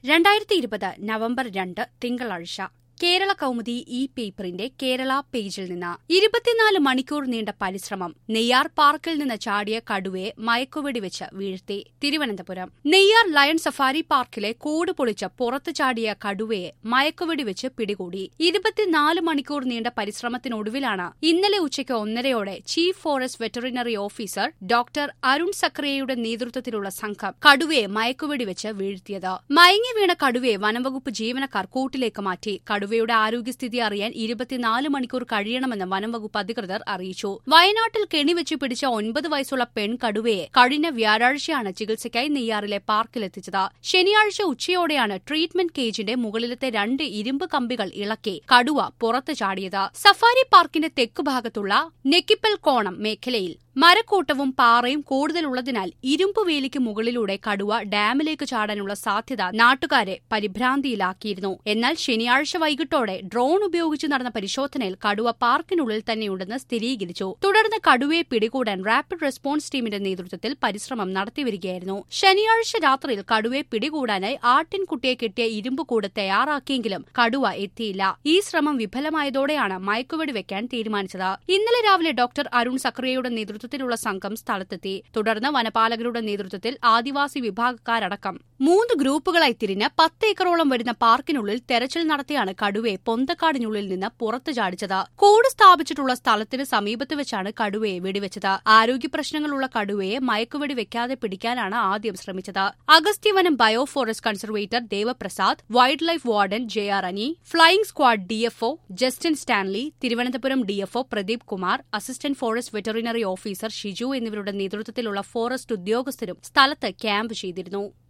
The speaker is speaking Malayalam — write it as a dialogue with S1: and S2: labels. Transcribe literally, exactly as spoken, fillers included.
S1: രണ്ടായിരത്തി ഇരുപത് നവംബർ രണ്ട് തിങ്കളാഴ്ച കേരള കൗമുദി ഇ പേപ്പറിന്റെ കേരള പേജിൽ നിന്ന് ഇരുപത്തിനാല് മണിക്കൂർ നീണ്ട പരിശ്രമം. നെയ്യാർ പാർക്കിൽ നിന്ന് ചാടിയ കടുവയെ മയക്കുവെടിവെച്ച് വീഴ്ത്തി. തിരുവനന്തപുരം നെയ്യാർ ലയൺ സഫാരി പാർക്കിലെ കൂട് പൊളിച്ച് പുറത്തു ചാടിയ കടുവയെ മയക്കുവെടിവെച്ച് പിടികൂടി. ഇരുപത്തിനാല് മണിക്കൂർ നീണ്ട പരിശ്രമത്തിനൊടുവിലാണ് ഇന്നലെ ഉച്ചയ്ക്ക് ഒന്നരയോടെ chief forest veterinary officer doctor Arun സക്രേയയുടെ നേതൃത്വത്തിലുള്ള സംഘം കടുവയെ മയക്കുവെടിവെച്ച് വീഴ്ത്തിയത്. മയങ്ങി വീണ കടുവയെ വനംവകുപ്പ് ജീവനക്കാർ കൂട്ടിലേക്ക് മാറ്റി. കടുവയുടെ ആരോഗ്യസ്ഥിതി അറിയാൻ ഇരുപത്തിനാല് മണിക്കൂർ കഴിയണമെന്ന് വനംവകുപ്പ് അധികൃതർ അറിയിച്ചു. വയനാട്ടിൽ കെണിവെച്ച് പിടിച്ച ഒൻപത് വയസ്സുള്ള പെൺകടുവയെ കഴിഞ്ഞ വ്യാഴാഴ്ചയാണ് ചികിത്സയ്ക്കായി നെയ്യാറിലെ പാർക്കിലെത്തിച്ചത്. ശനിയാഴ്ച ഉച്ചയോടെയാണ് ട്രീറ്റ്മെന്റ് കേജിന്റെ മുകളിലത്തെ രണ്ട് ഇരുമ്പ് കമ്പികൾ ഇളക്കി കടുവ പുറത്തു ചാടിയത്. സഫാരി പാർക്കിന്റെ തെക്കുഭാഗത്തുള്ള നെക്കിപ്പൽ കോണം മേഖലയിൽ മരക്കൂട്ടവും പാറയും കൂടുതലുള്ളതിനാൽ ഇരുമ്പുവേലിക്ക് മുകളിലൂടെ കടുവ ഡാമിലേക്ക് ചാടാനുള്ള സാധ്യത നാട്ടുകാരെ പരിഭ്രാന്തിയിലാക്കിയിരുന്നു. എന്നാൽ ശനിയാഴ്ച വൈകിട്ടോടെ ഡ്രോൺ ഉപയോഗിച്ച് നടന്ന പരിശോധനയിൽ കടുവ പാർക്കിനുള്ളിൽ തന്നെയുണ്ടെന്ന് സ്ഥിരീകരിച്ചു. തുടർന്ന് കടുവയെ പിടികൂടാൻ റാപ്പിഡ് റെസ്പോൺസ് ടീമിന്റെ നേതൃത്വത്തിൽ പരിശ്രമം നടത്തിവരികയായിരുന്നു. ശനിയാഴ്ച രാത്രിയിൽ കടുവയെ പിടികൂടാനായി ആട്ടിൻകുട്ടിയെ കെട്ടിയ ഇരുമ്പുകൂട് തയ്യാറാക്കിയെങ്കിലും കടുവ എത്തിയില്ല. ഈ ശ്രമം വിഫലമായതോടെയാണ് മയക്കുവെടി വെക്കാൻ തീരുമാനിച്ചത്. ഇന്നലെ രാവിലെ ഡോക്ടർ അരുൺ സക്രേയയുടെ നേതൃത്വത്തിൽ ത്തിലുള്ള സംഘം സ്ഥലത്തെത്തി. തുടർന്ന് വനപാലകരുടെ നേതൃത്വത്തിൽ ആദിവാസി വിഭാഗക്കാരടക്കം മൂന്ന് ഗ്രൂപ്പുകളായി തിരിഞ്ഞ് പത്ത് ഏക്കറോളം വരുന്ന പാർക്കിനുള്ളിൽ തെരച്ചിൽ നടത്തിയാണ് കടുവയെ പൊന്തക്കാടിനുള്ളിൽ നിന്ന് പുറത്തു ചാടിച്ചത്. കൂട് സ്ഥാപിച്ചിട്ടുള്ള സ്ഥലത്തിന് സമീപത്ത് വെച്ചാണ് കടുവയെ വെടിവെച്ചത്. ആരോഗ്യപ്രശ്നങ്ങളുള്ള കടുവയെ മയക്കുവെടി വെക്കാതെ പിടിക്കാനാണ് ആദ്യം ശ്രമിച്ചത്. Agasthyavanam bio forest conservator Devaprasad, wildlife warden J R Ani, flying squad DFO Justin Stanley, Thiruvananthapuram DFO Pradeep Kumar, assistant forest veterinary officer Shiju എന്നിവരുടെ നേതൃത്വത്തിലുള്ള ഫോറസ്റ്റ് ഉദ്യോഗസ്ഥരും സ്ഥലത്ത് ക്യാമ്പ് ചെയ്തിരുന്നു.